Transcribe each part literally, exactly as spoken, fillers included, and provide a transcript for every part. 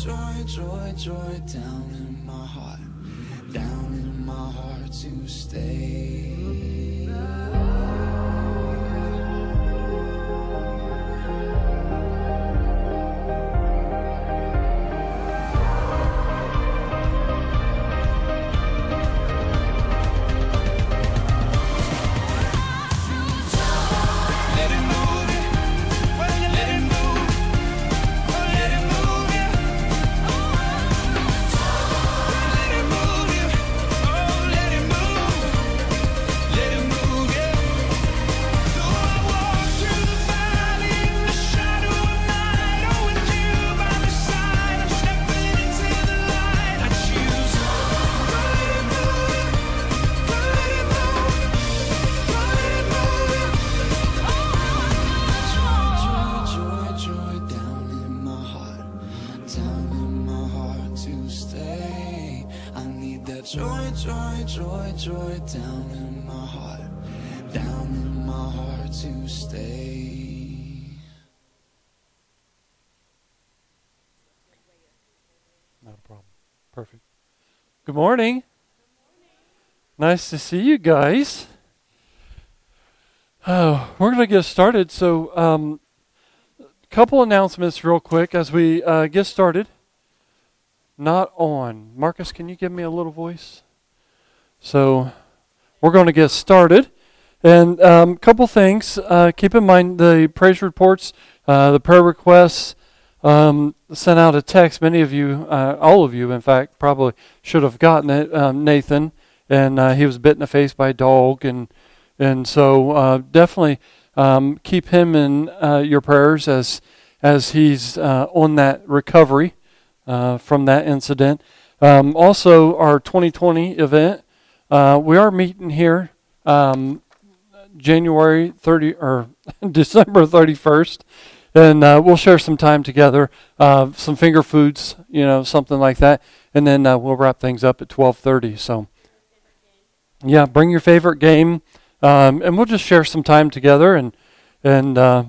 joy, joy, joy down in my heart, down in my heart to stay. Joy, joy, joy, joy down in my heart, down in my heart to stay. Not a problem. Perfect. Good morning. Nice to see you guys. Oh, we're going to get started. So, um, a couple announcements real quick as we uh, get started. Not on. Marcus, can you give me a little voice? So, we're going to get started. And a um, couple things. Uh, keep in mind the praise reports, uh, the prayer requests. Um, sent out a text. Many of you, uh, all of you, in fact, probably should have gotten it. Um, Nathan, and uh, he was bit in the face by a dog. And, and so uh, definitely um, keep him in uh, your prayers as, as he's uh, on that recovery. Uh, from that incident. Um, also, our twenty twenty event, uh, we are meeting here um, January thirtieth or December thirty-first, and uh, we'll share some time together, uh, some finger foods, you know, something like that, and then uh, we'll wrap things up at twelve thirty. So, yeah, bring your favorite game, um, and we'll just share some time together and and uh,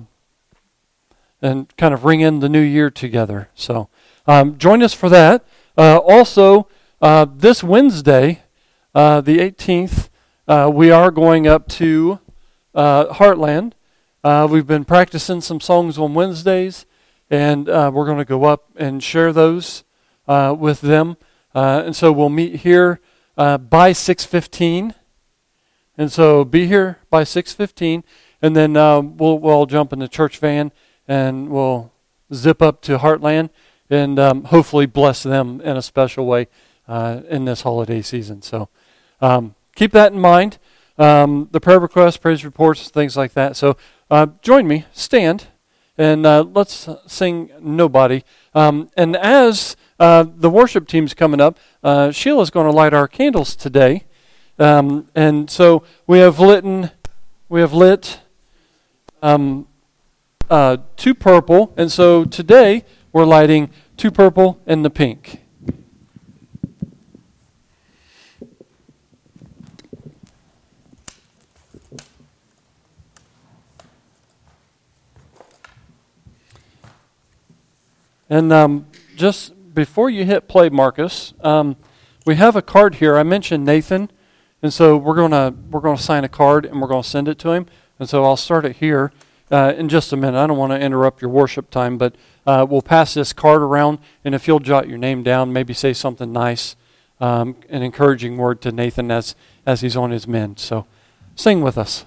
and kind of ring in the new year together. So. Um, join us for that. Uh, also, uh, this Wednesday, uh, the eighteenth, uh, we are going up to uh, Heartland. Uh, we've been practicing some songs on Wednesdays, and uh, we're going to go up and share those uh, with them. Uh, and so we'll meet here uh, by six fifteen. And so be here by six fifteen, and then uh, we'll, we'll all jump in the church van, and we'll zip up to Heartland. And um, hopefully bless them in a special way uh, in this holiday season. So um, keep that in mind. Um, the prayer requests, praise reports, things like that. So uh, join me, stand, and uh, let's sing Nobody. Um, and as uh, the worship team's coming up, uh, Sheila's going to light our candles today. Um, and so we have lit, we have lit um, uh, two purple. And so today, we're lighting two purple and the pink. And um, just before you hit play, Marcus, um, we have a card here. I mentioned Nathan, and so we're gonna we're gonna sign a card and we're gonna send it to him. And so I'll start it here. Uh, in just a minute. I don't want to interrupt your worship time, but uh, we'll pass this card around, and if you'll jot your name down, maybe say something nice, um, an encouraging word to Nathan as, as he's on his mend. So sing with us.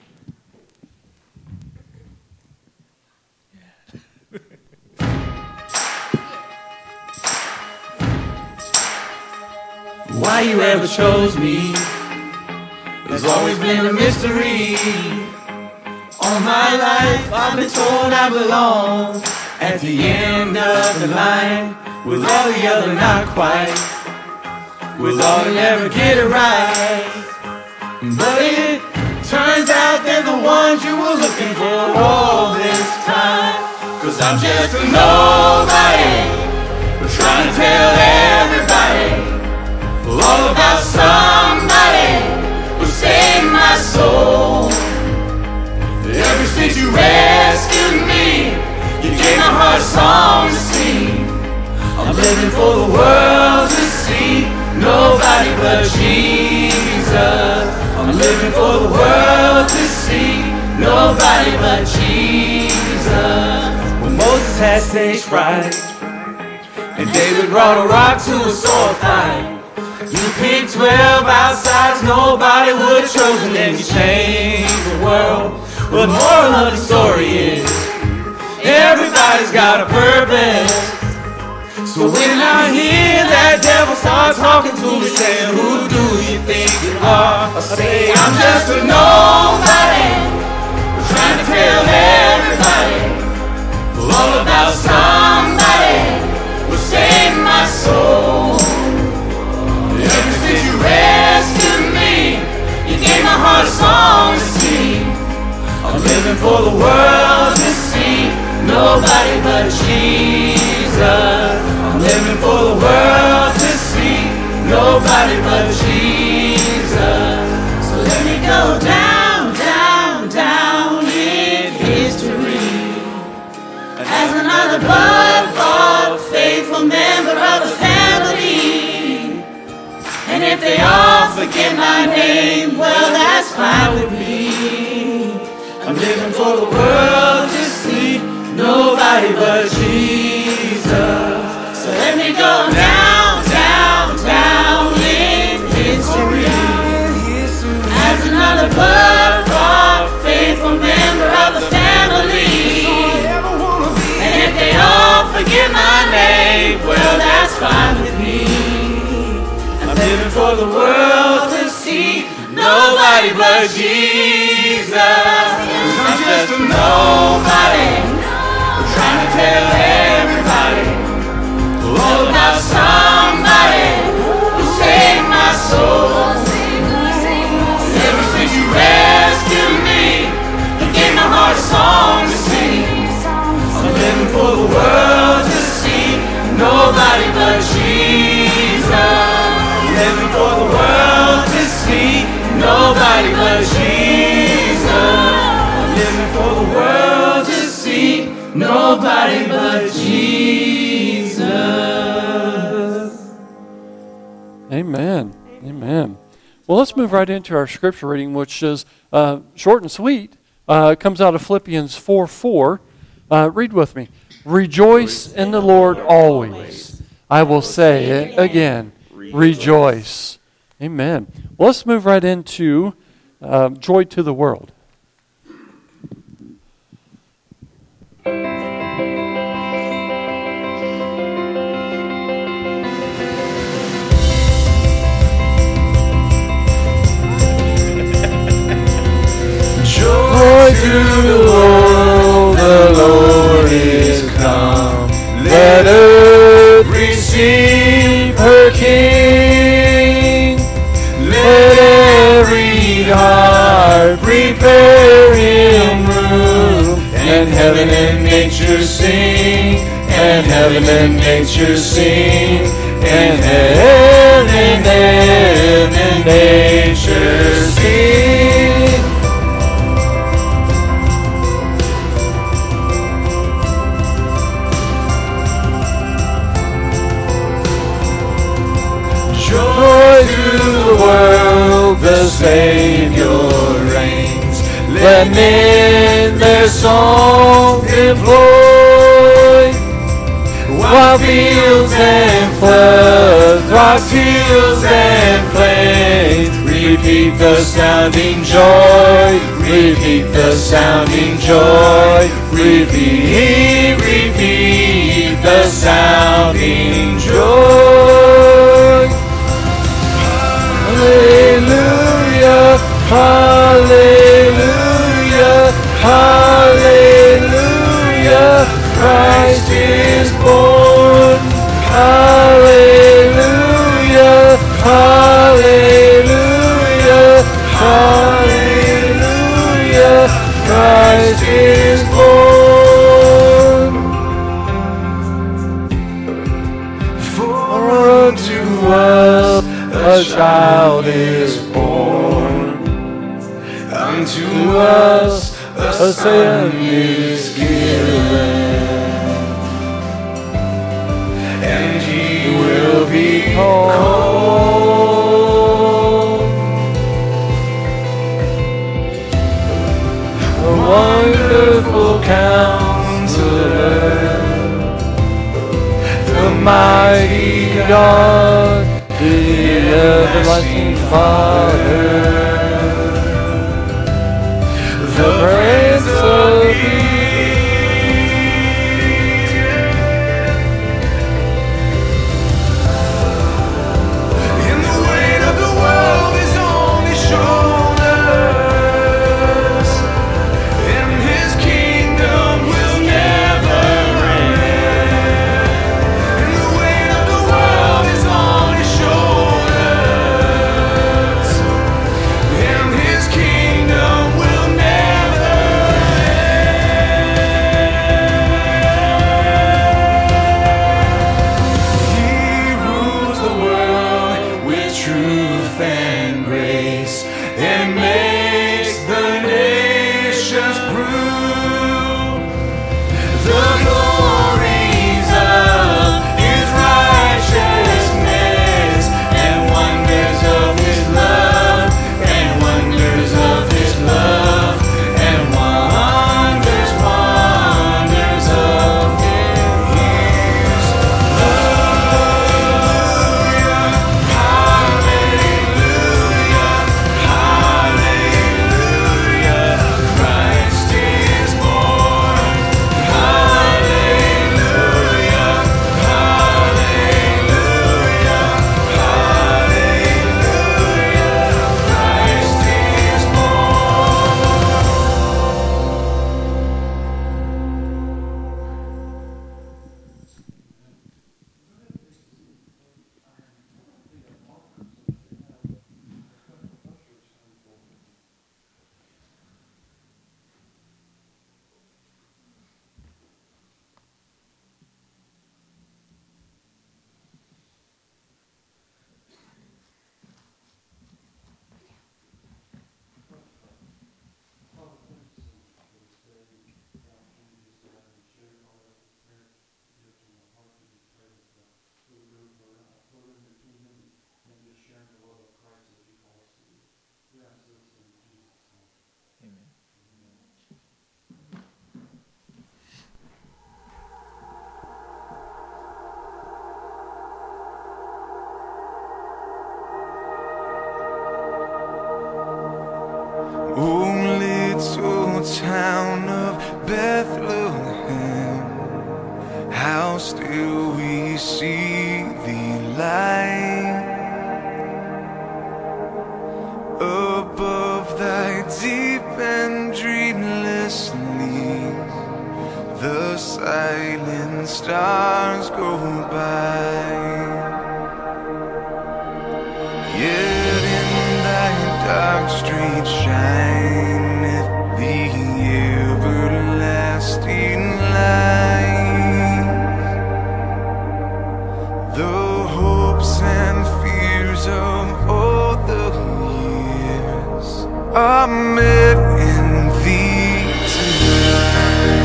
Why you ever chose me has always been a mystery. All my life I've been told I belong at the end of the line, with all the other not quite, with all you never get it right. But it turns out they're the ones you were looking for all this time. Cause I'm just a nobody, but trying to tell everybody all about somebody who saved my soul. Ever since you rescued me, you gave my heart a song to sing. I'm the world to see. Nobody but Jesus. I'm living for the world to see. Nobody but Jesus. When Moses had stage fright and David brought a rock to a sword fight, you picked twelve outsides, nobody would have chosen them. You changed the world. Well, the moral of the story is everybody's got a purpose. So when I hear that devil start talking to me, saying, who do you think you are? I say, I'm just a nobody, trying to tell everybody all about somebody who saved my soul. Ever since you rescued me, you gave my heart a song to sing. I'm living for the world to see. Nobody but Jesus. I'm living for the world to see. Nobody but Jesus. So let me go down, down, down in history as another blood-bought, faithful member of the family. And if they all forget my name, well, that's fine with me. I'm living for the world to see. Nobody but Jesus. So let me go down, down, down in history as another blood-bought, faithful member of the family. And if they all forget my name, well, that's fine with me. I'm living for the world to see. Nobody but Jesus. I'm just a nobody, trying to tell everybody all about somebody who saved my soul. Ever since you rescued me, you gave my heart a song to sing. I'm living for the world to see. Nobody but Jesus. I'm living for the world to see. Nobody but Jesus. I'm living for the world to see. Nobody but Jesus. Amen. Amen. Well, let's move right into our scripture reading, which is uh, short and sweet. Uh, it comes out of Philippians four four. Uh, read with me. Rejoice in the Lord always. I will say it again. Rejoice. Amen. Well, let's move right into uh, joy to the world. Joy to the world, the Lord is come. Let earth receive her King. Let every heart prepare him room. And heaven and nature sing. And heaven and nature sing. And heaven and nature sing. Joy to the world, the Savior reigns. Let men their songs employ, while fields and floods, rocks, hills and plains, repeat the sounding joy, repeat the sounding joy, repeat, repeat the sounding joy. Hallelujah, hallelujah, hallelujah, Christ is born. Hallelujah, hallelujah, hallelujah, Christ is born. For unto us a child is born, unto us a son is given, and he will call. A wonderful Counselor, the mighty God, the everlasting Father, the Prince of Peace. And the weight of the world is on his shoulders, and his kingdom will never end. And the weight of the world is on his shoulders, and his kingdom will never end. He rules the world with truth and grace, and makes the nations prove the glories of his righteousness, and wonders of his love, and wonders of his love, and wonders, wonders of his love. Hallelujah, hallelujah, Christ is born. Hallelujah, hallelujah, hallelujah, Christ is Oh, little town of Bethlehem, how still we see thee light above thy deep and dreamless sleep. The silent stars go by, yet in thy dark street shineth the everlasting light. The hopes and fears of all the years are met in thee tonight.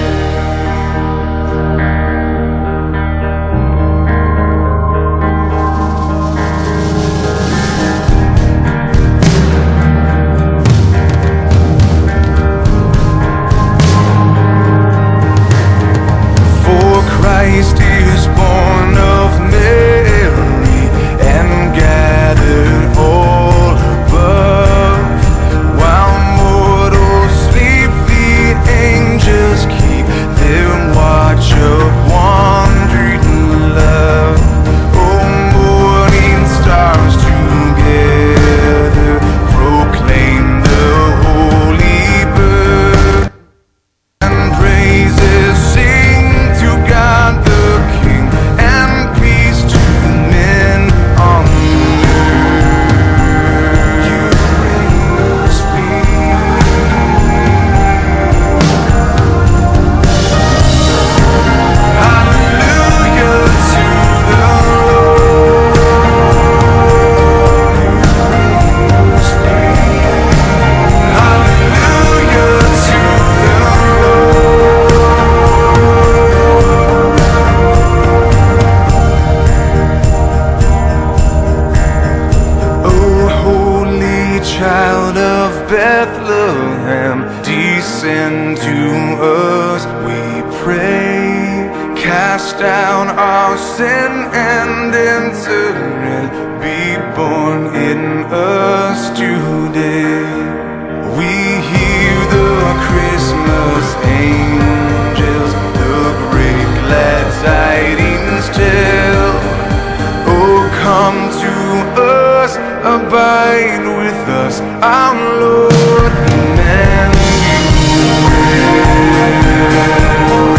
Christ is born of Mary and gathered all above, while more Bethlehem, descend to us, we pray. Cast down our sin and enter in. Be born in us today. We hear the Christmas angels, the great glad tidings tell. Oh, come to us, abide with us, our Lord Emmanuel.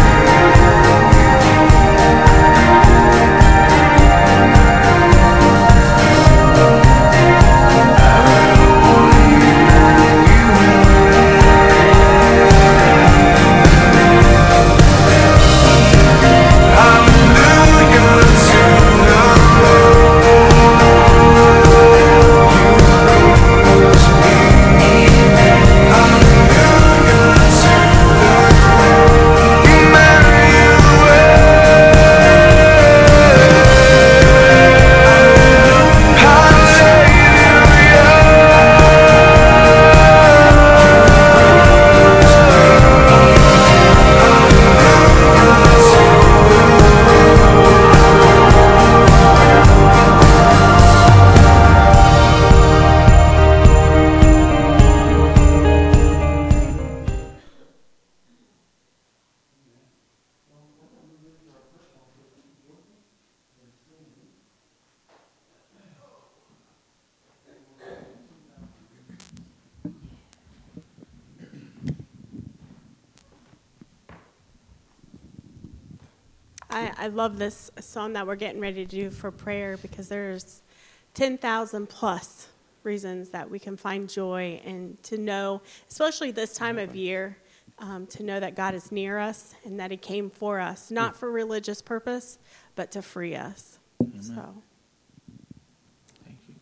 I, I love this song that we're getting ready to do for prayer, because there's ten thousand plus reasons that we can find joy, and to know, especially this time of year, um, to know that God is near us and that he came for us, not for religious purpose, but to free us. Amen. So. Thank you.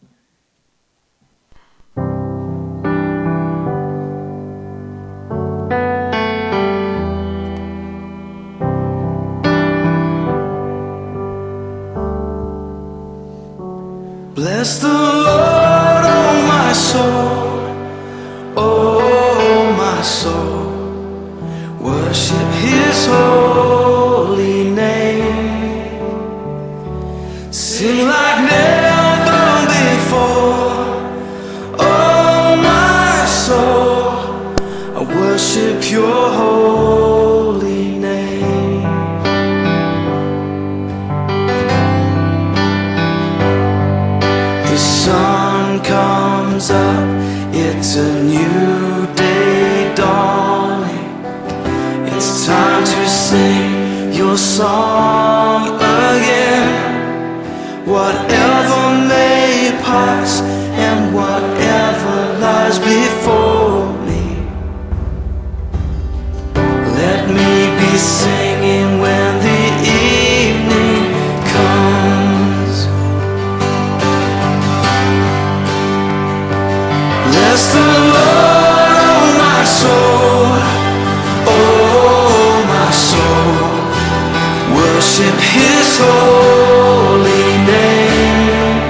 Bless the Lord, oh my soul, oh my soul, worship his holy name, sing like never before, oh my soul, I worship your holy name. Sun comes up, it's a new day dawning. It's time to sing your song again. Whatever may pass and whatever lies before me, let me be singing when the evening comes. Bless the Lord, oh my soul, oh my soul, worship his holy name,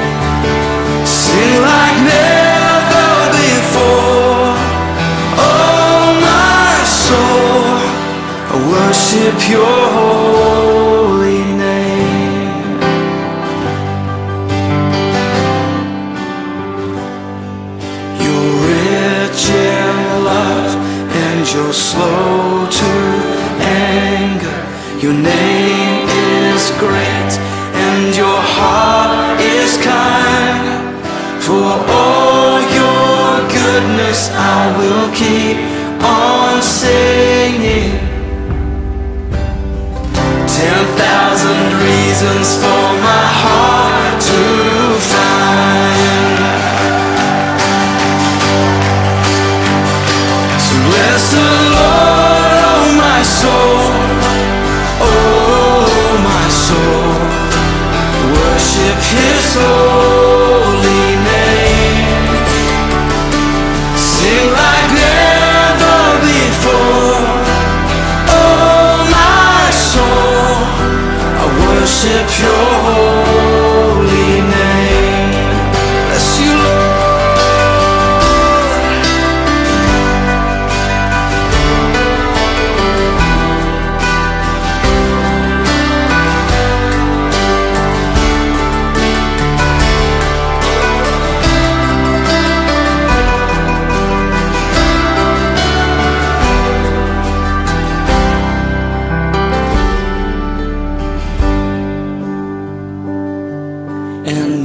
sing like never before, oh my soul, I worship your holy name. You're slow to anger, your name is great, and your heart is kind. For all your goodness I will keep on singing. Ten thousand reasons for my heart to find. Bless the Lord, oh my soul, oh my soul, worship his holy name, sing like never before, oh my soul, I worship your holy name. Bless you, Lord.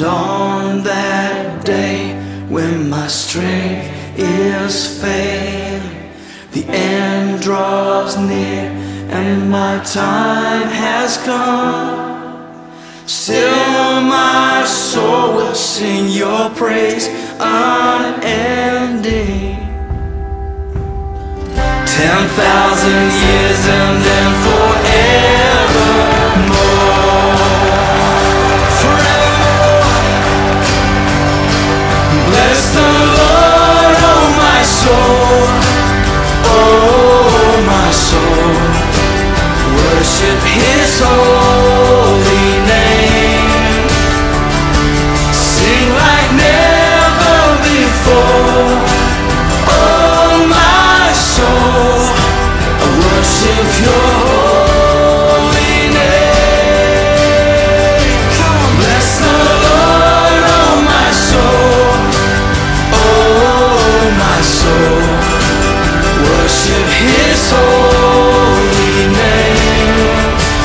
And on that day when my strength is failing, the end draws near and my time has come, still my soul will sing your praise unending. Ten thousand years and then forevermore, forevermore. Bless the Lord, oh my soul, oh my soul. Worship His holy name. Sing like never before. Oh my soul, I worship Your holy name. Come on, bless the Lord, oh my soul, oh my soul. Worship His holy name.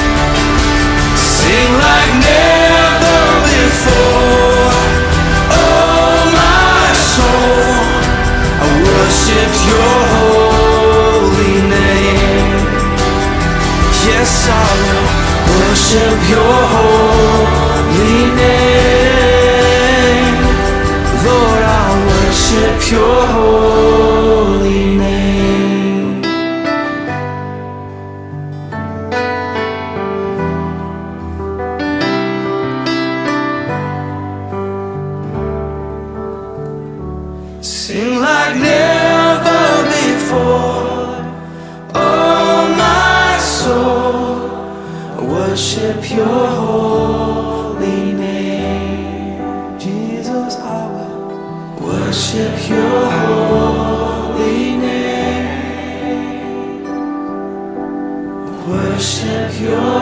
Sing like never before. Oh my soul, I worship Your holy name. Yes, I will worship Your holy name. Lord, I worship Your holy name. Sing like never before. Oh my soul, I worship Your holy name. Jesus, I will worship Your holy name. Worship Your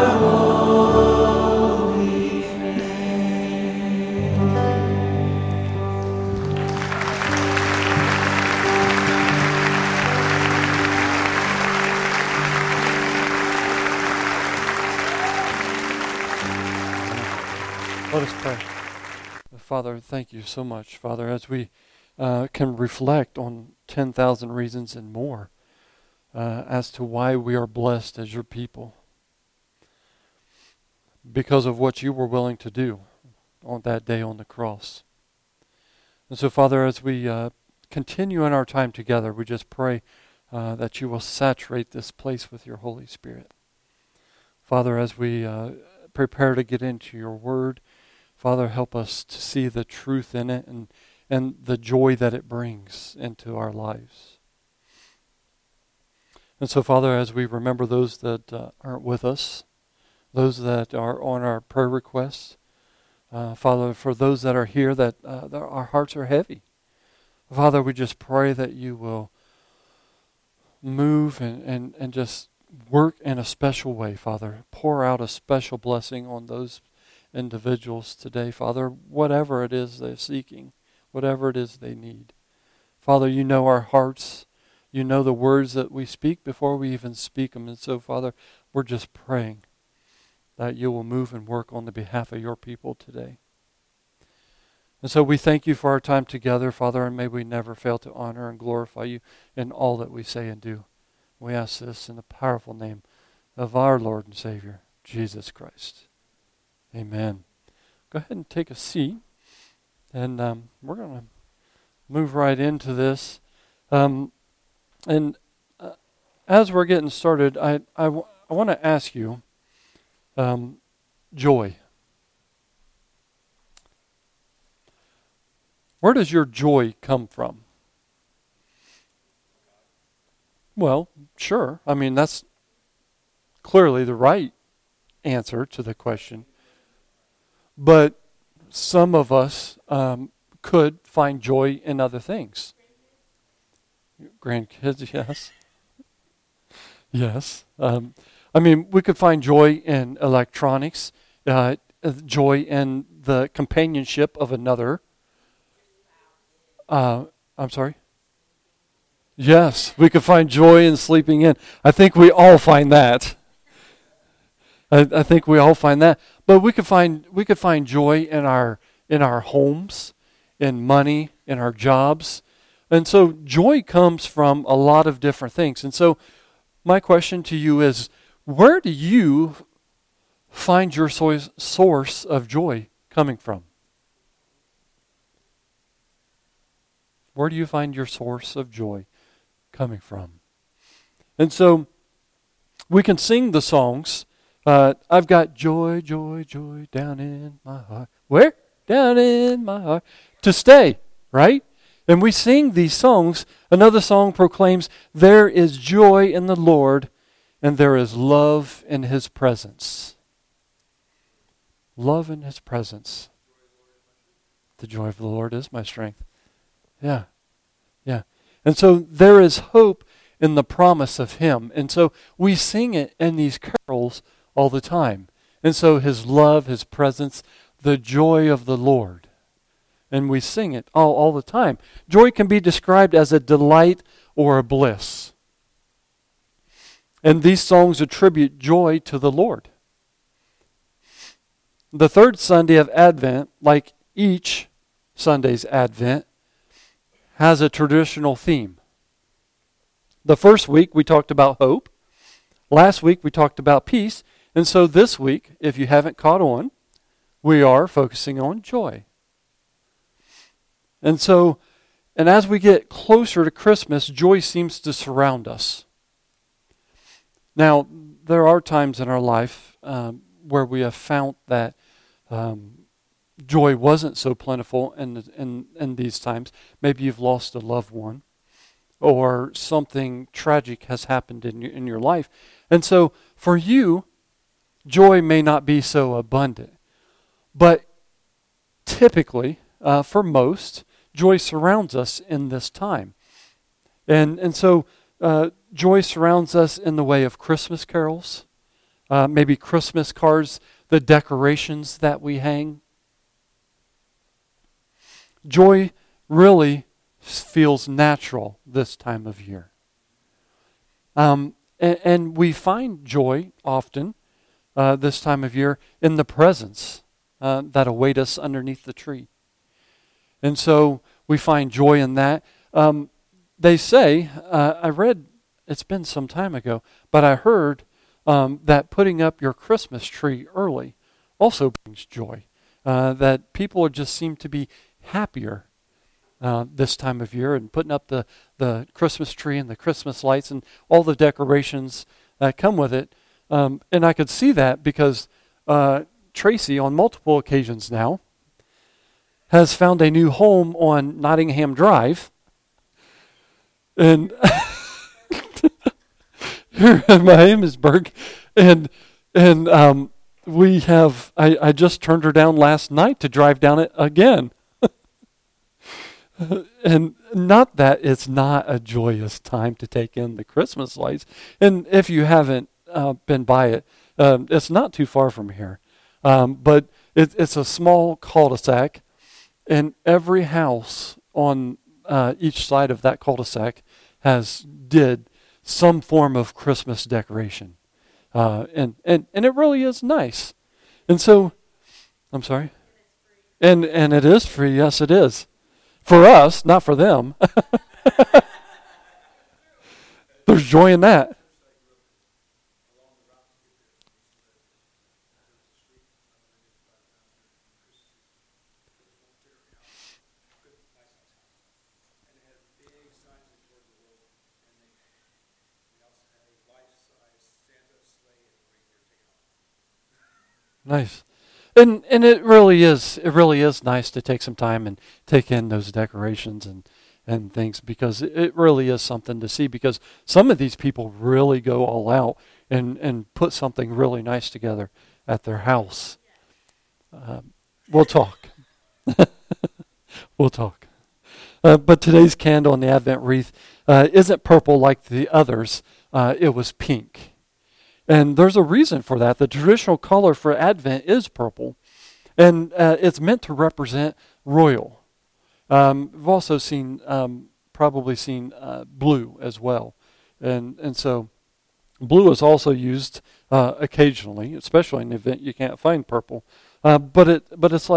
holy name. Let us pray. Father, thank You so much, Father, as we uh, can reflect on ten thousand reasons and more uh, as to why we are blessed as Your people. Because of what You were willing to do on that day on the cross. And so, Father, as we uh, continue in our time together, we just pray uh, that You will saturate this place with Your Holy Spirit. Father, as we uh, prepare to get into Your Word, Father, help us to see the truth in it and, and the joy that it brings into our lives. And so, Father, as we remember those that uh, aren't with us, those that are on our prayer requests, uh, Father, for those that are here that, uh, that our hearts are heavy, Father, we just pray that You will move and, and, and just work in a special way, Father. Pour out a special blessing on those individuals today, Father, whatever it is they're seeking, whatever it is they need. Father, You know our hearts. You know the words that we speak before we even speak them. And so, Father, we're just praying that You will move and work on the behalf of Your people today. And so we thank You for our time together, Father, and may we never fail to honor and glorify You in all that we say and do. We ask this in the powerful name of our Lord and Savior, Jesus Christ. Amen. Go ahead and take a seat, and um, we're going to move right into this. Um, and uh, as we're getting started, I, I, w- I want to ask you, um, joy. Where does your joy come from? Well, sure. I mean, that's clearly the right answer to the question. But some of us um, could find joy in other things. Grandkids, yes. Yes. Um, I mean, we could find joy in electronics, uh, joy in the companionship of another. Uh, I'm sorry? Yes, we could find joy in sleeping in. I think we all find that. I, I think we all find that. But we could find we could find joy in our in our homes, in money, in our jobs. And so joy comes from a lot of different things. And so my question to you is, where do you find your source of joy coming from? Where do you find your source of joy coming from? And so we can sing the songs. Uh, I've got joy, joy, joy down in my heart. Where? Down in my heart. To stay, right? And we sing these songs. Another song proclaims, there is joy in the Lord, and there is love in His presence. Love in His presence. The joy of the Lord is my strength. Yeah, yeah. And so there is hope in the promise of Him. And so we sing it in these carols all the time. And so His love, His presence, the joy of the Lord. And we sing it all, all the time. Joy can be described as a delight or a bliss. And these songs attribute joy to the Lord. The third Sunday of Advent, like each Sunday's Advent, has a traditional theme. The first week we talked about hope. Last week we talked about peace. And so this week, if you haven't caught on, we are focusing on joy. And so, and as we get closer to Christmas, joy seems to surround us. Now, there are times in our life um, where we have found that um, joy wasn't so plentiful in, in, in these times. Maybe you've lost a loved one, or something tragic has happened in your, in your life. And so, for you, joy may not be so abundant. But typically, uh, for most, joy surrounds us in this time. And and so uh, joy surrounds us in the way of Christmas carols, uh, maybe Christmas cards, the decorations that we hang. Joy really feels natural this time of year. Um, and, and we find joy often uh, this time of year in the presents uh, that await us underneath the tree. And so we find joy in that. Um, they say, uh, I read, it's been some time ago, but I heard um, that putting up your Christmas tree early also brings joy. Uh, that people just seem to be happier uh, this time of year, and putting up the, the Christmas tree and the Christmas lights and all the decorations that come with it. Um, and I could see that because uh, Tracy, on multiple occasions now, has found a new home on Nottingham Drive. And here in Miamisburg. And and um, we have, I, I just turned her down last night to drive down it again. And not that it's not a joyous time to take in the Christmas lights. And if you haven't uh, been by it, um, it's not too far from here. Um, but it, it's a small cul-de-sac. And every house on uh, each side of that cul-de-sac has did some form of Christmas decoration. Uh, and, and, and it really is nice. And so, I'm sorry? And, and it is free, yes it is. For us, not for them. There's joy in that. Nice. And and it really is it really is nice to take some time and take in those decorations and, and things, because it, it really is something to see, because some of these people really go all out and, and put something really nice together at their house. Um, we'll talk. we'll talk. Uh, but today's candle in the Advent wreath uh, isn't purple like the others. Uh, it was pink. And there's a reason for that. The traditional color for Advent is purple, and uh, it's meant to represent royal. Um, we've also seen, um, probably seen uh, blue as well. And and so blue is also used uh, occasionally, especially in an event you can't find purple. Uh, but it but it's like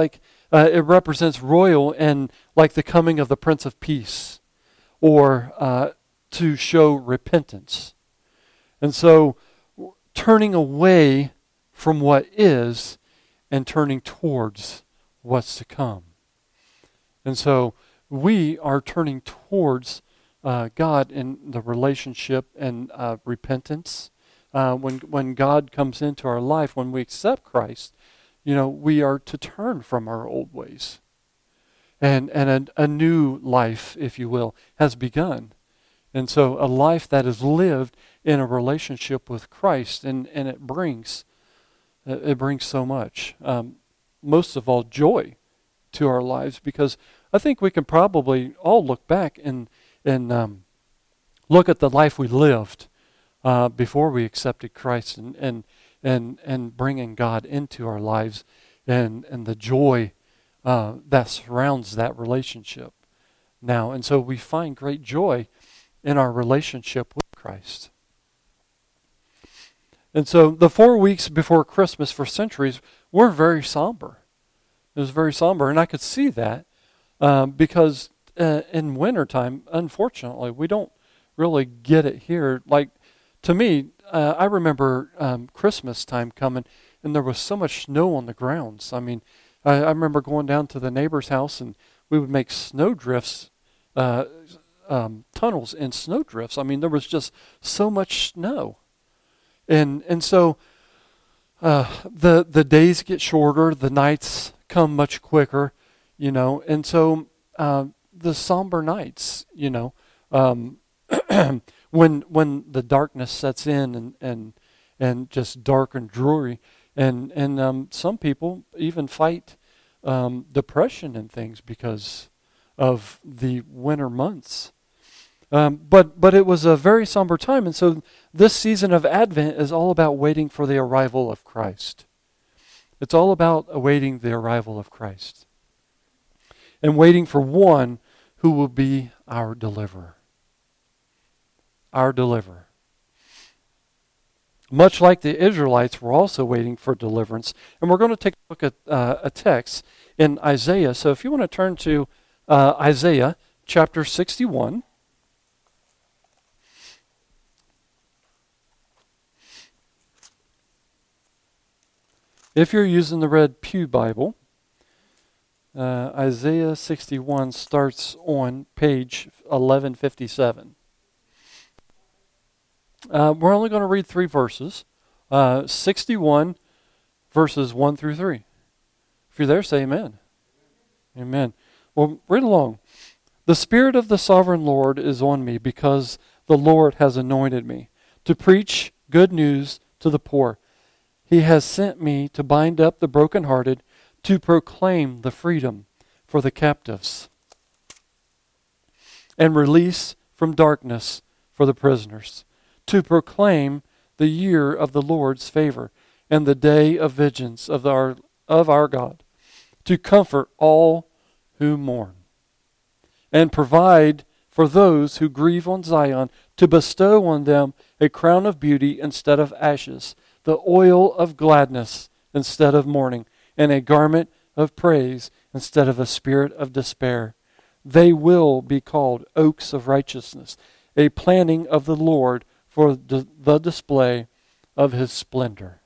uh, it represents royal and like the coming of the Prince of Peace, or uh, to show repentance. And so turning away from what is and turning towards what's to come. And so we are turning towards uh, God in the relationship and uh, repentance. Uh, when when God comes into our life, when we accept Christ, you know, we are to turn from our old ways. And and a, a new life, if you will, has begun. And so a life that is lived in a relationship with Christ, and, and it brings it brings so much. Um, most of all, joy to our lives, because I think we can probably all look back and and um, look at the life we lived uh, before we accepted Christ, and and and and bringing God into our lives, and and the joy uh, that surrounds that relationship now. And so we find great joy in our relationship with Christ. And so the four weeks before Christmas for centuries were very somber. It was very somber, and I could see that um, because uh, in wintertime, unfortunately, we don't really get it here. Like, to me, uh, I remember um, Christmas time coming, and there was so much snow on the grounds. I mean, I, I remember going down to the neighbor's house, and we would make snow drifts, uh, um, tunnels in snow drifts. I mean, there was just so much snow. And and so uh, the the days get shorter, the nights come much quicker, you know, and so uh, the somber nights, you know, um, when when the darkness sets in, and and and just dark and dreary, and and um, some people even fight um, depression and things because of the winter months. Um, but but it was a very somber time, and so this season of Advent is all about waiting for the arrival of Christ. It's all about awaiting the arrival of Christ, and waiting for one who will be our deliverer. Our deliverer. Much like the Israelites were also waiting for deliverance, and we're going to take a look at uh, a text in Isaiah. So if you want to turn to uh, Isaiah chapter sixty-one. If you're using the Red Pew Bible, uh, Isaiah sixty-one starts on page eleven fifty-seven. Uh, we're only going to read three verses. Uh, sixty-one, verses one through three. If you're there, say amen. Amen. Well, read along. The Spirit of the Sovereign Lord is on me, because the Lord has anointed me to preach good news to the poor. He has sent me to bind up the brokenhearted, to proclaim the freedom for the captives, and release from darkness for the prisoners, to proclaim the year of the Lord's favor and the day of vengeance of our, of our God, to comfort all who mourn, and provide for those who grieve on Zion, to bestow on them a crown of beauty instead of ashes, the oil of gladness instead of mourning, and a garment of praise instead of a spirit of despair. They will be called oaks of righteousness, a planting of the Lord for the, the display of his splendor.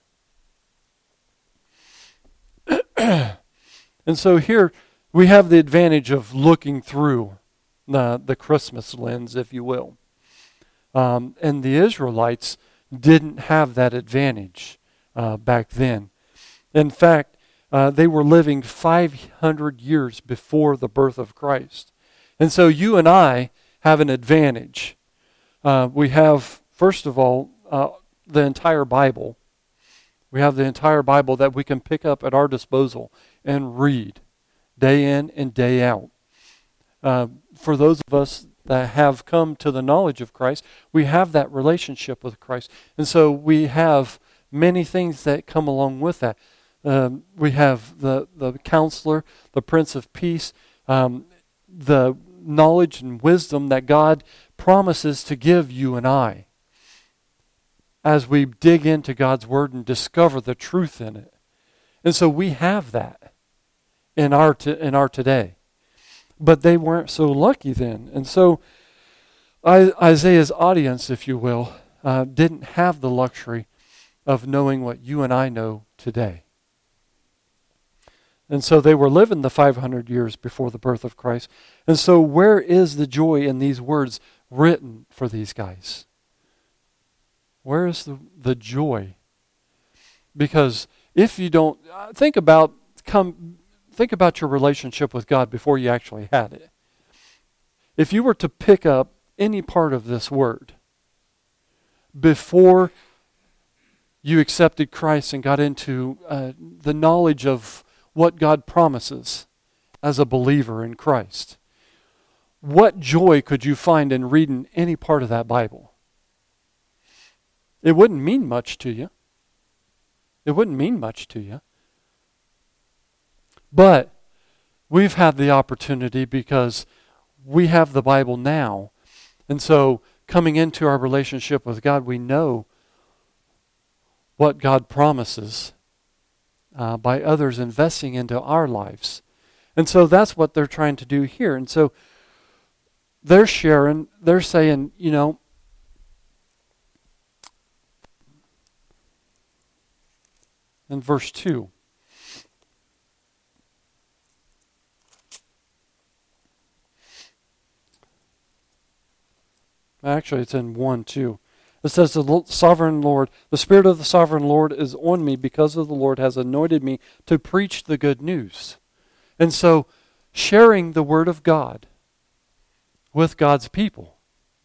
And so here we have the advantage of looking through the, the Christmas lens, if you will. Um, and the Israelites didn't have that advantage uh, back then. In fact, uh, they were living five hundred years before the birth of Christ. And so you and I have an advantage. Uh, we have, first of all, uh, the entire Bible. We have the entire Bible that we can pick up at our disposal and read day in and day out. Uh, for those of us that have come to the knowledge of Christ, we have that relationship with Christ. And so we have many things that come along with that. Um, we have the, the counselor, the Prince of Peace, um, the knowledge and wisdom that God promises to give you and I as we dig into God's Word and discover the truth in it. And so we have that. in our t- in our today. But they weren't so lucky then. And so I, Isaiah's audience, if you will, uh, didn't have the luxury of knowing what you and I know today. And so they were living the five hundred years before the birth of Christ. And so where is the joy in these words written for these guys? Where is the, the joy? Because if you don't, uh, think about come think about your relationship with God before you actually had it. If you were to pick up any part of this word before you accepted Christ and got into uh, the knowledge of what God promises as a believer in Christ, what joy could you find in reading any part of that Bible? It wouldn't mean much to you. It wouldn't mean much to you. But we've had the opportunity because we have the Bible now. And so coming into our relationship with God, we know what God promises uh, by others investing into our lives. And so that's what they're trying to do here. And so they're sharing, they're saying, you know, in verse two, actually it's in one too. It says, the sovereign Lord, the Spirit of the sovereign Lord is on me because of the Lord has anointed me to preach the good news. And so sharing the word of God with God's people.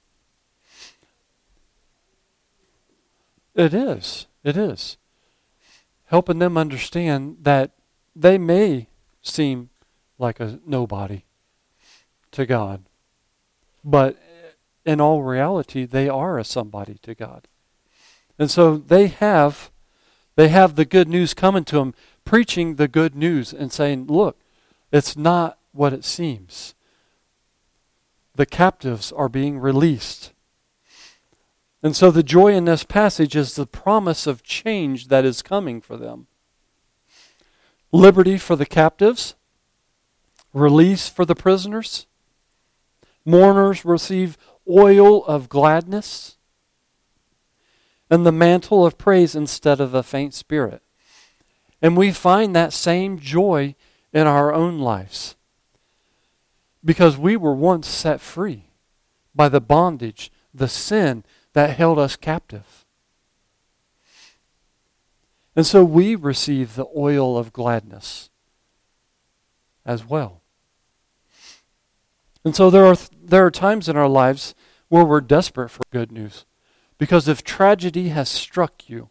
It is. It is. Helping them understand that they may seem like a nobody to God, but in all reality, they are a somebody to God. And so they have, they have the good news coming to them, preaching the good news and saying, look, it's not what it seems. The captives are being released. And so the joy in this passage is the promise of change that is coming for them. Liberty for the captives, release for the prisoners, mourners receive oil of gladness, and the mantle of praise instead of a faint spirit. And we find that same joy in our own lives, because we were once set free by the bondage, the sin that held us captive. And so we receive the oil of gladness as well. And so there are th- there are times in our lives where we're desperate for good news. Because if tragedy has struck you,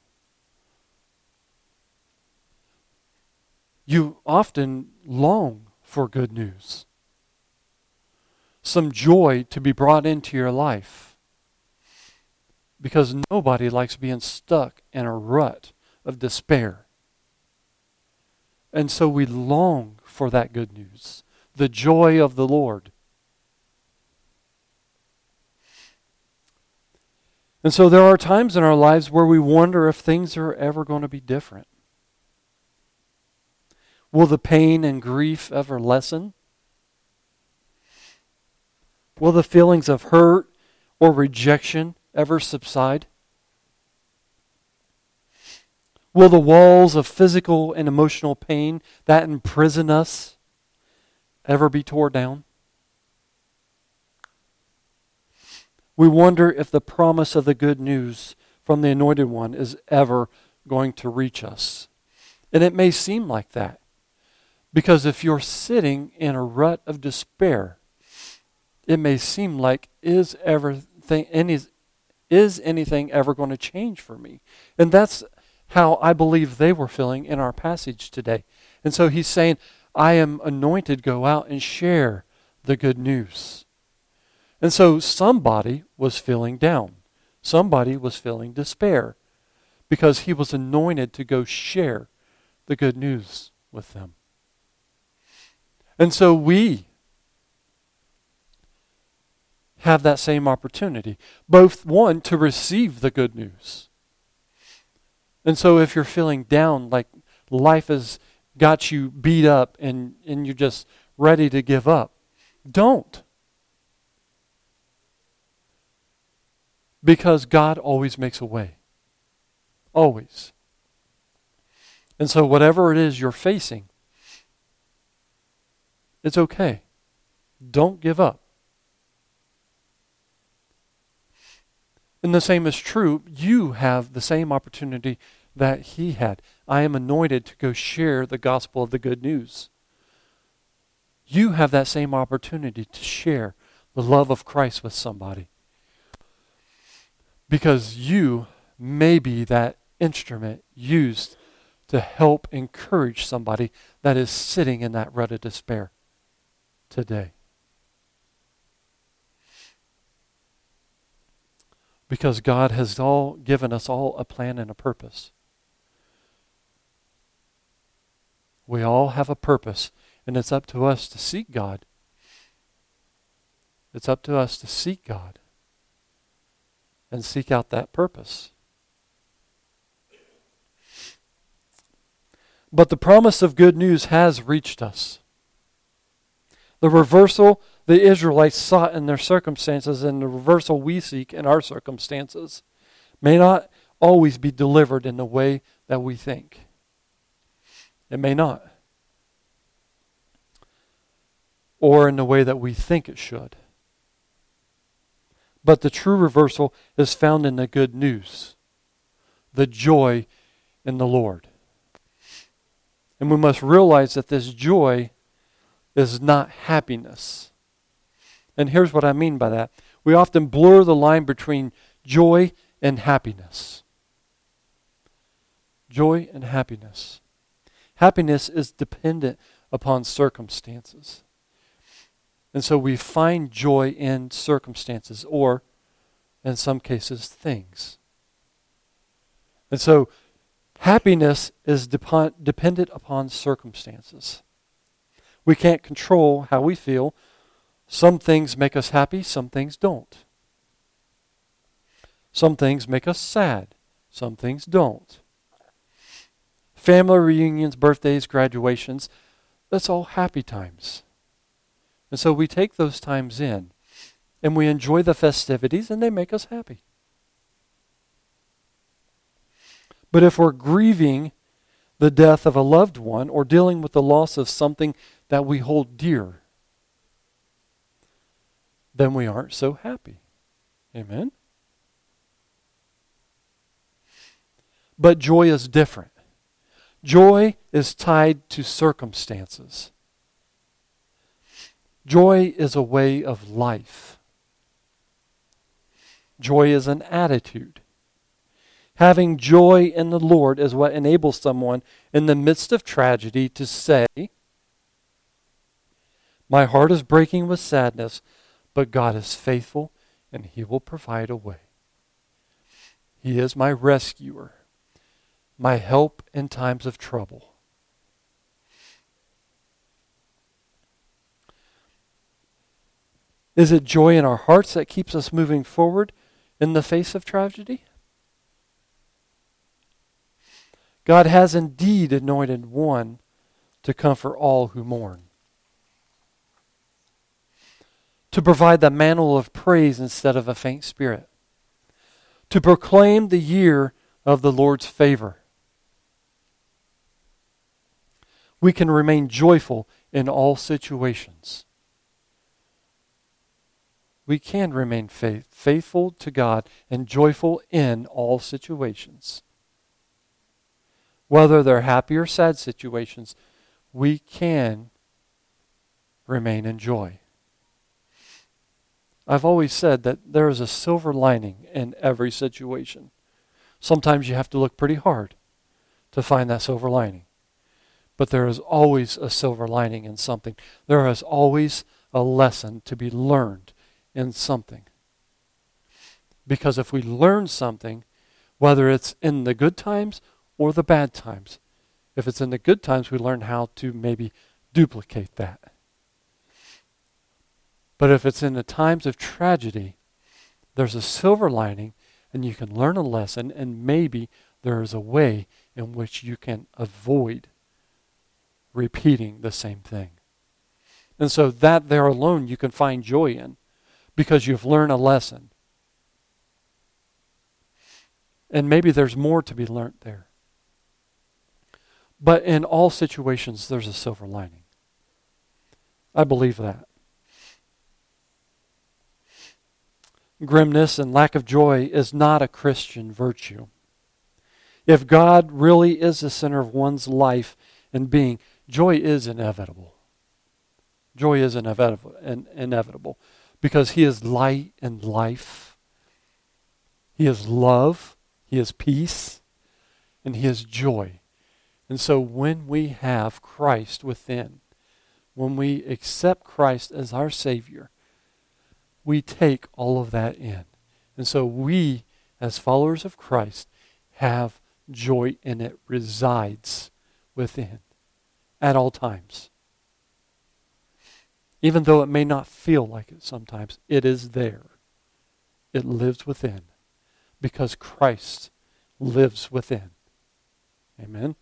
you often long for good news. Some joy to be brought into your life. Because nobody likes being stuck in a rut of despair. And so we long for that good news. The joy of the Lord. And so there are times in our lives where we wonder if things are ever going to be different. Will the pain and grief ever lessen? Will the feelings of hurt or rejection ever subside? Will the walls of physical and emotional pain that imprison us ever be torn down? We wonder if the promise of the good news from the Anointed One is ever going to reach us. And it may seem like that. Because if you're sitting in a rut of despair, it may seem like, is everything, any, is anything ever going to change for me? And that's how I believe they were feeling in our passage today. And so he's saying, I am anointed, go out and share the good news. And so somebody was feeling down. Somebody was feeling despair because he was anointed to go share the good news with them. And so we have that same opportunity. Both, one, to receive the good news. And so if you're feeling down, like life is got you beat up and, and you're just ready to give up. Don't. Because God always makes a way. Always. And so whatever it is you're facing, it's okay. Don't give up. And the same is true. You have the same opportunity that he had. I am anointed to go share the gospel of the good news. You have that same opportunity to share the love of Christ with somebody. Because you may be that instrument used to help encourage somebody that is sitting in that rut of despair today. Because God has all given us all a plan and a purpose. We all have a purpose, and it's up to us to seek God. It's up to us to seek God and seek out that purpose. But the promise of good news has reached us. The reversal the Israelites sought in their circumstances and the reversal we seek in our circumstances may not always be delivered in the way that we think. It may not. Or in the way that we think it should. But the true reversal is found in the good news. The joy in the Lord. And we must realize that this joy is not happiness. And here's what I mean by that. We often blur the line between joy and happiness. Joy and happiness. Happiness is dependent upon circumstances. And so we find joy in circumstances, or in some cases, things. And so happiness is dep- dependent upon circumstances. We can't control how we feel. Some things make us happy, some things don't. Some things make us sad, some things don't. Family reunions, birthdays, graduations, that's all happy times. And so we take those times in, and we enjoy the festivities, and they make us happy. But if we're grieving the death of a loved one or dealing with the loss of something that we hold dear, then we aren't so happy. Amen? But joy is different. Joy is tied to circumstances. Joy is a way of life. Joy is an attitude. Having joy in the Lord is what enables someone in the midst of tragedy to say, "My heart is breaking with sadness, but God is faithful and He will provide a way. He is my rescuer, my help in times of trouble." Is it joy in our hearts that keeps us moving forward in the face of tragedy? God has indeed anointed one to comfort all who mourn, to provide the mantle of praise instead of a faint spirit, to proclaim the year of the Lord's favor. We can remain joyful in all situations. We can remain faith, faithful to God and joyful in all situations. Whether they're happy or sad situations, we can remain in joy. I've always said that there is a silver lining in every situation. Sometimes you have to look pretty hard to find that silver lining. But there is always a silver lining in something. There is always a lesson to be learned in something. Because if we learn something, whether it's in the good times or the bad times, if it's in the good times, we learn how to maybe duplicate that. But if it's in the times of tragedy, there's a silver lining, and you can learn a lesson, and maybe there is a way in which you can avoid repeating the same thing. And so that there alone you can find joy in, because you've learned a lesson. And maybe there's more to be learned there. But in all situations, there's a silver lining. I believe that. Grimness and lack of joy is not a Christian virtue. If God really is the center of one's life and being, joy is inevitable. Joy is inevitable, in, inevitable because He is light and life. He is love. He is peace. And He is joy. And so when we have Christ within, when we accept Christ as our Savior, we take all of that in. And so we, as followers of Christ, have joy, and it resides within at all times. Even though it may not feel like it sometimes, it is there. It lives within because Christ lives within. Amen?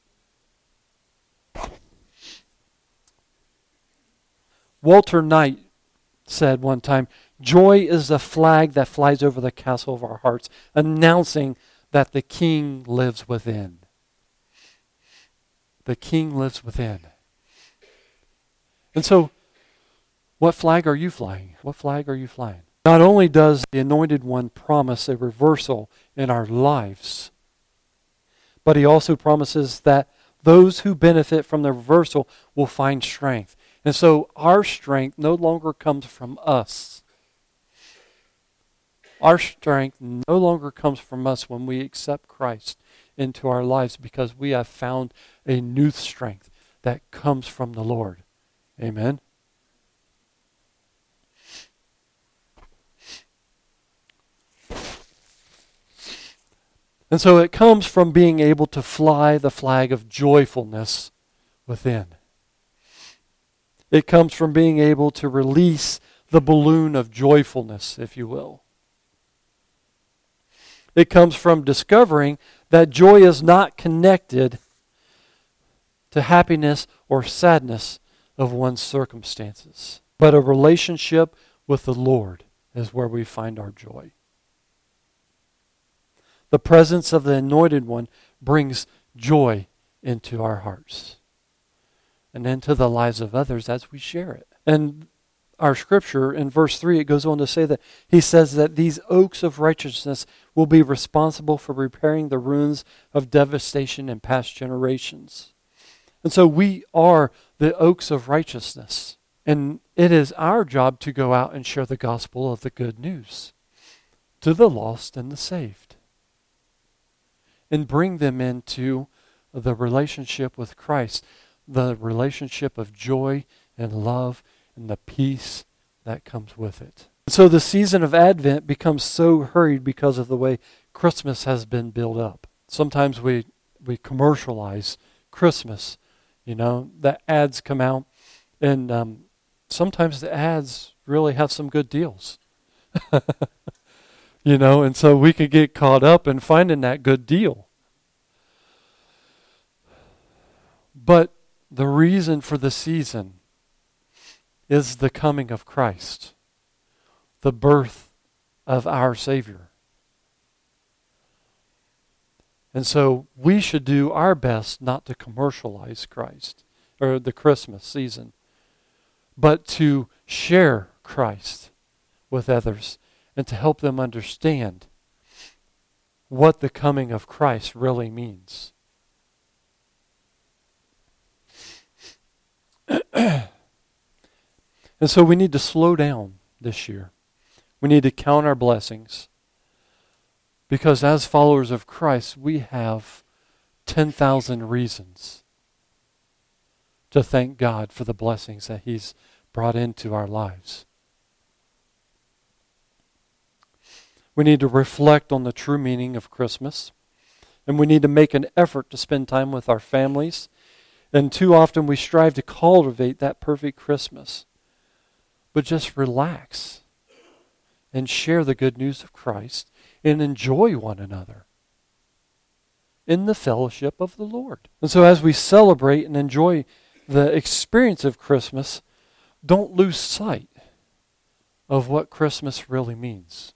Walter Knight said one time, joy is the flag that flies over the castle of our hearts, announcing that the King lives within. The King lives within. And so, what flag are you flying? What flag are you flying? Not only does the Anointed One promise a reversal in our lives, but He also promises that those who benefit from the reversal will find strength. And so our strength no longer comes from us. Our strength no longer comes from us when we accept Christ into our lives, because we have found a new strength that comes from the Lord. Amen? And so it comes from being able to fly the flag of joyfulness within. It comes from being able to release the balloon of joyfulness, if you will. It comes from discovering that joy is not connected to happiness or sadness of one's circumstances, but a relationship with the Lord is where we find our joy. The presence of the Anointed One brings joy into our hearts and into the lives of others as we share it. And our scripture in verse three, it goes on to say that He says that these oaks of righteousness will be responsible for repairing the ruins of devastation in past generations. And so we are the oaks of righteousness. And it is our job to go out and share the gospel of the good news to the lost and the saved, and bring them into the relationship with Christ, the relationship of joy and love and the peace that comes with it. So the season of Advent becomes so hurried because of the way Christmas has been built up. Sometimes we, we commercialize Christmas. You know, the ads come out, and um, sometimes the ads really have some good deals. You know, and so we could get caught up in finding that good deal. But the reason for the season is the coming of Christ, the birth of our Savior. And so we should do our best not to commercialize Christ or the Christmas season, but to share Christ with others and to help them understand what the coming of Christ really means. And so we need to slow down this year. We need to count our blessings, because as followers of Christ, we have ten thousand reasons to thank God for the blessings that He's brought into our lives. We need to reflect on the true meaning of Christmas, and we need to make an effort to spend time with our families. And too often we strive to cultivate that perfect Christmas. But just relax and share the good news of Christ and enjoy one another. in the fellowship of the Lord. And so as we celebrate and enjoy the experience of Christmas, don't lose sight of what Christmas really means.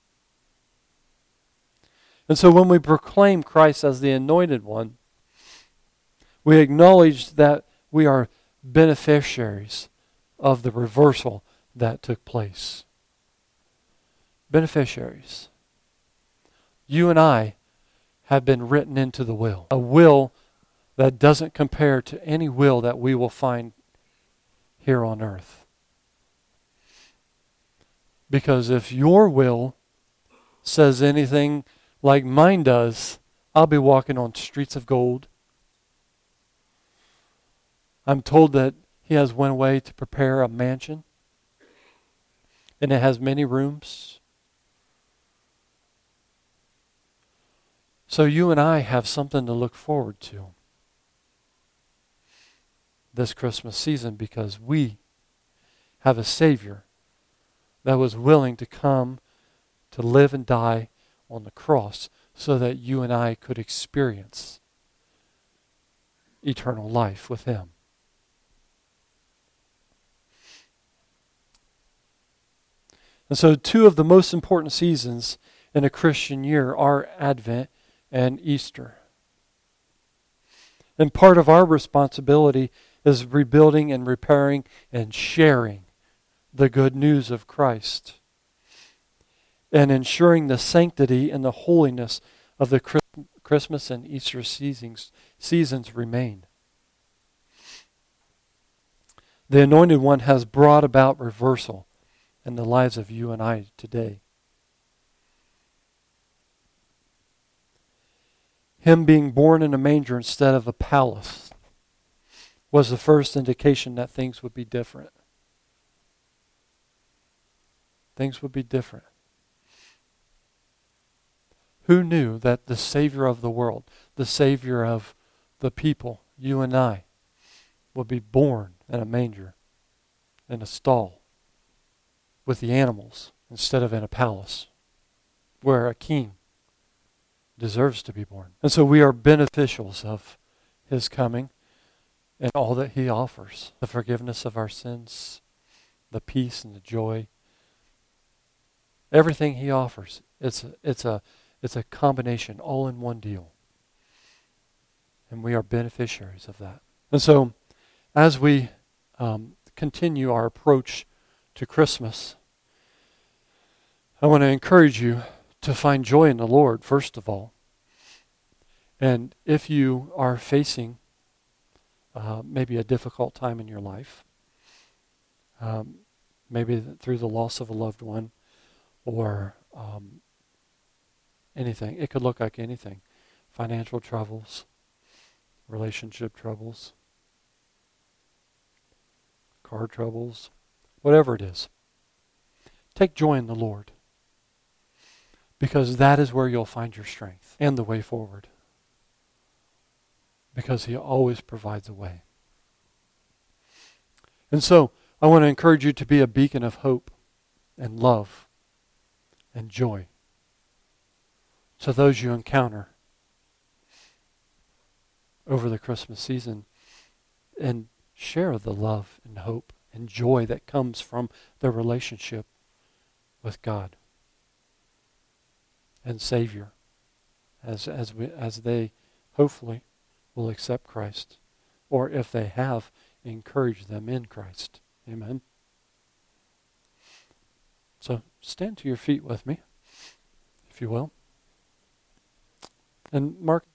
And so when we proclaim Christ as the Anointed One, we acknowledge that we are beneficiaries of the reversal that took place. Beneficiaries. You and I have been written into the will. A will that doesn't compare to any will that we will find here on earth. Because if your will says anything like mine does, I'll be walking on streets of gold. I'm told that he has went away to prepare a mansion, and it has many rooms. So you and I have something to look forward to this Christmas season, because we have a Savior that was willing to come to live and die on the cross so that you and I could experience eternal life with Him. And so two of the most important seasons in a Christian year are Advent and Easter. And part of our responsibility is rebuilding and repairing and sharing the good news of Christ, and ensuring the sanctity and the holiness of the Christmas and Easter seasons, seasons remain. The Anointed One has brought about reversal in the lives of you and I today. Him being born in a manger instead of a palace was the first indication that things would be different. Things would be different. Who knew that the Savior of the world, the Savior of the people, you and I, would be born in a manger, in a stall, with the animals, instead of in a palace, where a king deserves to be born. And so we are beneficials of His coming and all that He offers. The forgiveness of our sins, the peace and the joy, everything He offers. It's a, it's a It's a combination, all in one deal. And we are beneficiaries of that. And so, as we um, continue our approach to Christmas, I want to encourage you to find joy in the Lord, first of all. And if you are facing uh, maybe a difficult time in your life, um, maybe through the loss of a loved one, or um, anything. It could look like anything. Financial troubles, relationship troubles, car troubles, whatever it is. Take joy in the Lord, because that is where you'll find your strength and the way forward, because He always provides a way. And so, I want to encourage you to be a beacon of hope and love and joy to those you encounter over the Christmas season, and share the love and hope and joy that comes from the relationship with God and Savior, as as we as they hopefully will accept Christ, or if they have, encourage them in Christ. Amen. So stand to your feet with me, if you will. And Mark,